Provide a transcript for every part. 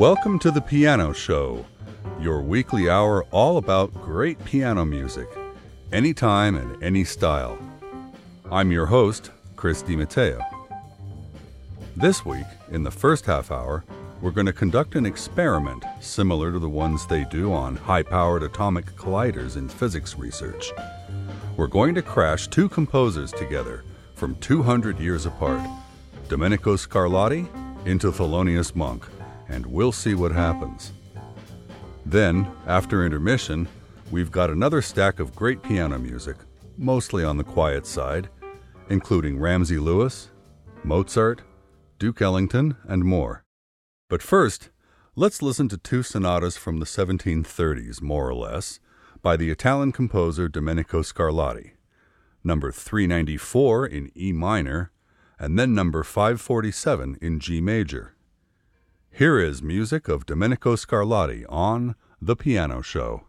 Welcome to The Piano Show, your weekly hour all about great piano music, anytime and any style. I'm your host, Chris DiMatteo. This week, in the first half hour, we're going to conduct an experiment similar to the ones they do on high-powered atomic colliders in physics research. We're going to crash two composers together from 200 years apart, Domenico Scarlatti into Thelonious Monk, and we'll see what happens. Then, after intermission, we've got another stack of great piano music, mostly on the quiet side, including Ramsey Lewis, Mozart, Duke Ellington, and more. But first, let's listen to two sonatas from the 1730s, more or less, by the Italian composer Domenico Scarlatti, number 394 in E minor, and then number 547 in G major. Here is music of Domenico Scarlatti on The Piano Show.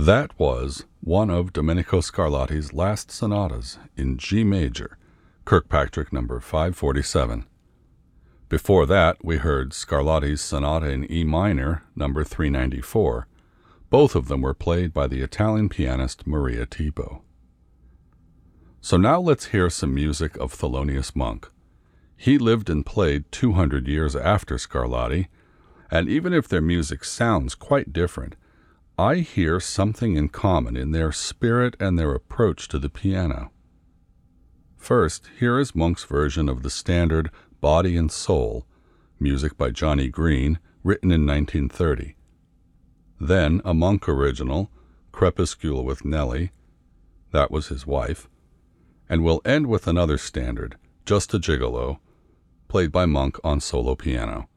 That was one of Domenico Scarlatti's last sonatas in G major, Kirkpatrick number 547. Before that, we heard Scarlatti's Sonata in E minor, number 394. Both of them were played by the Italian pianist Maria Tipo. So now let's hear some music of Thelonious Monk. He lived and played 200 years after Scarlatti, and even if their music sounds quite different, I hear something in common in their spirit and their approach to the piano. First, here is Monk's version of the standard Body and Soul, music by Johnny Green, written in 1930. Then a Monk original, Crepuscule with Nellie, that was his wife, and we'll end with another standard, Just a Gigolo, played by Monk on solo piano.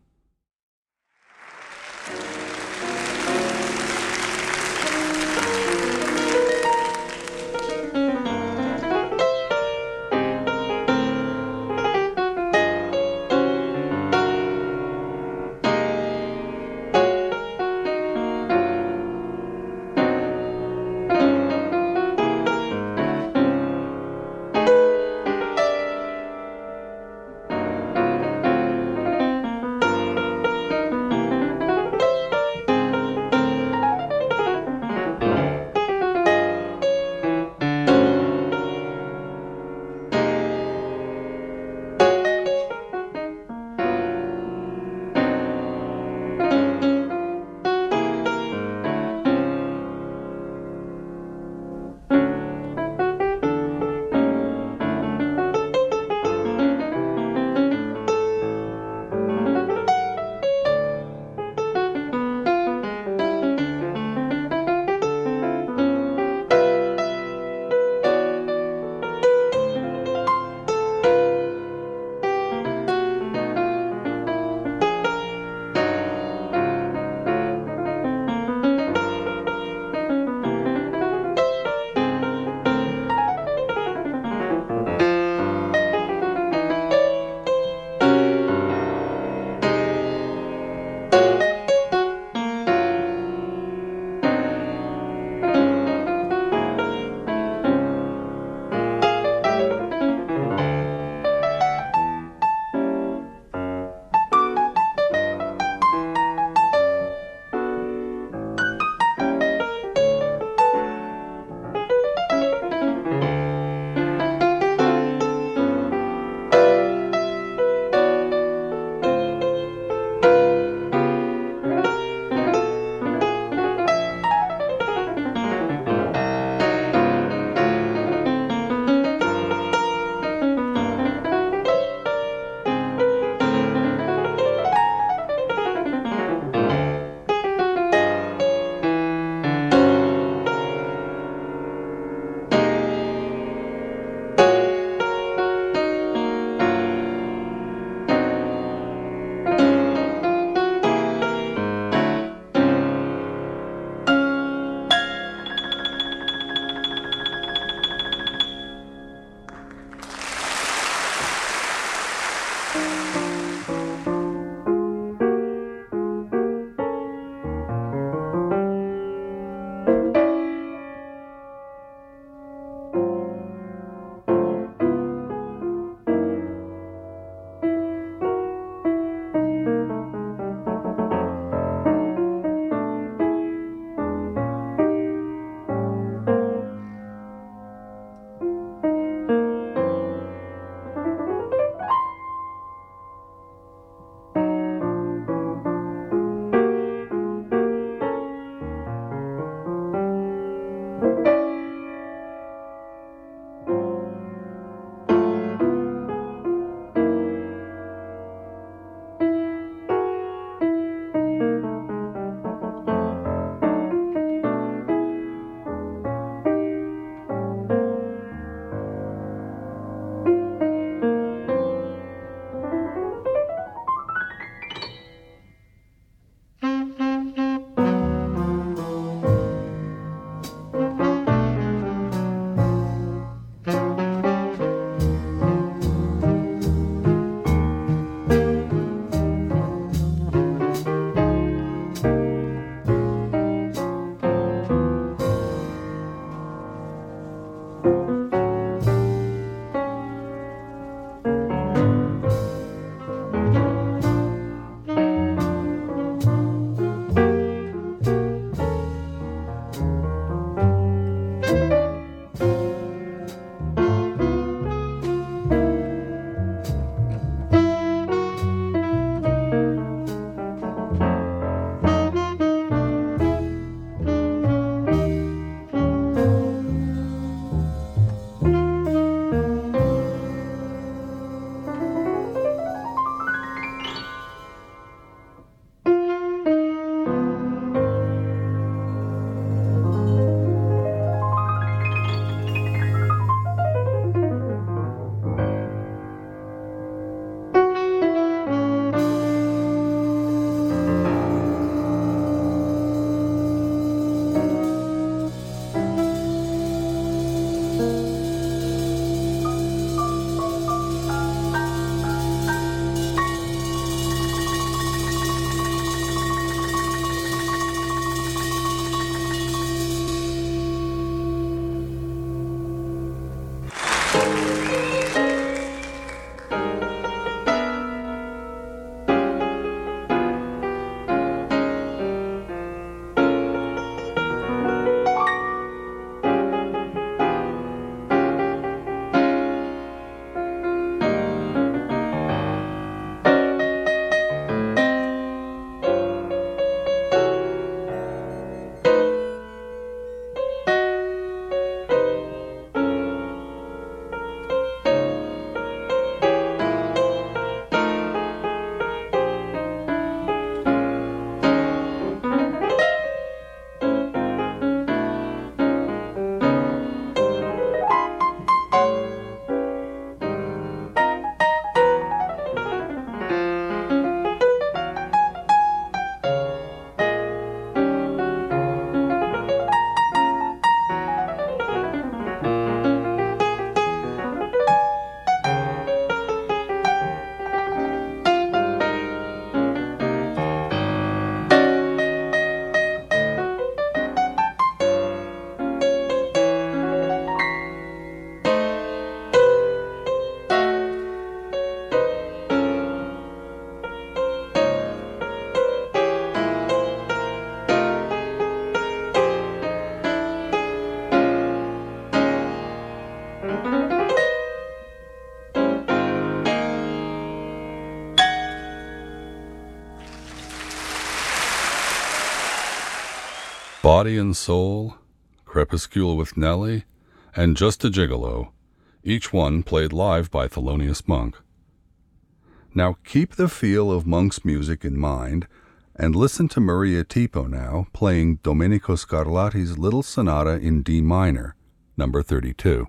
Body and Soul, Crepuscule with Nellie, and Just a Gigolo, each one played live by Thelonious Monk. Now keep the feel of Monk's music in mind and listen to Maria Tipo now playing Domenico Scarlatti's Little Sonata in D minor, number 32.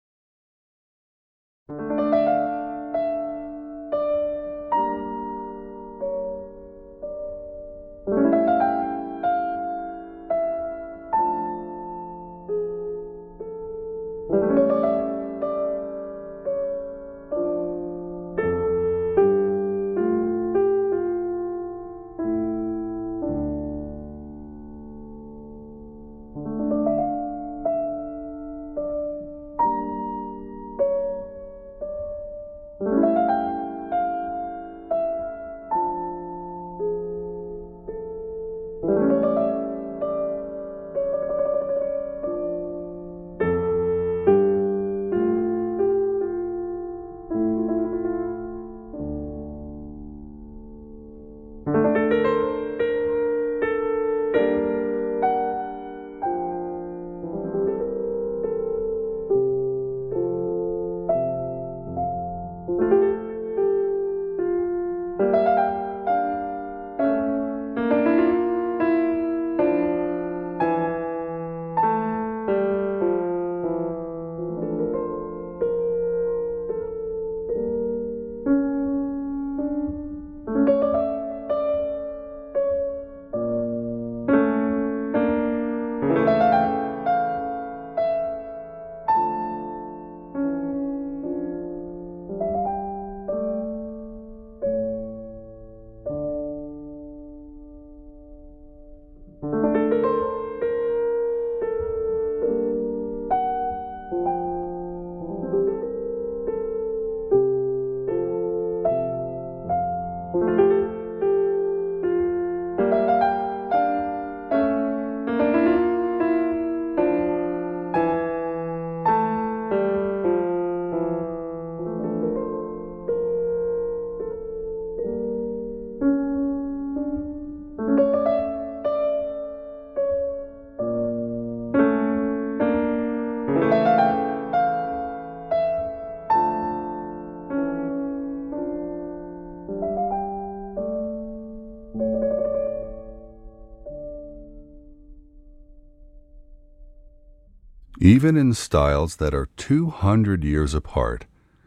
Even in styles that are 200 years apart,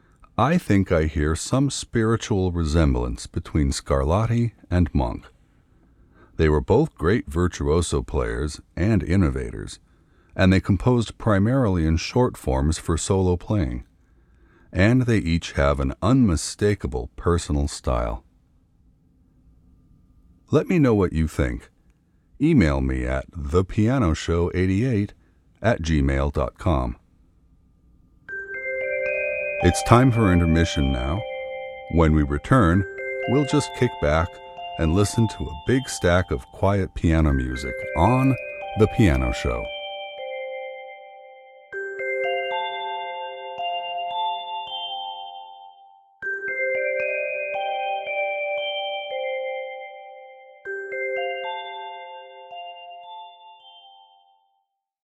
I think I hear some spiritual resemblance between Scarlatti and Monk. They were both great virtuoso players and innovators, and they composed primarily in short forms for solo playing. And they each have an unmistakable personal style. Let me know what you think. Email me at thepianoshow88@gmail.com. It's time for intermission now. When we return, we'll just kick back and listen to a big stack of quiet piano music on The Piano Show.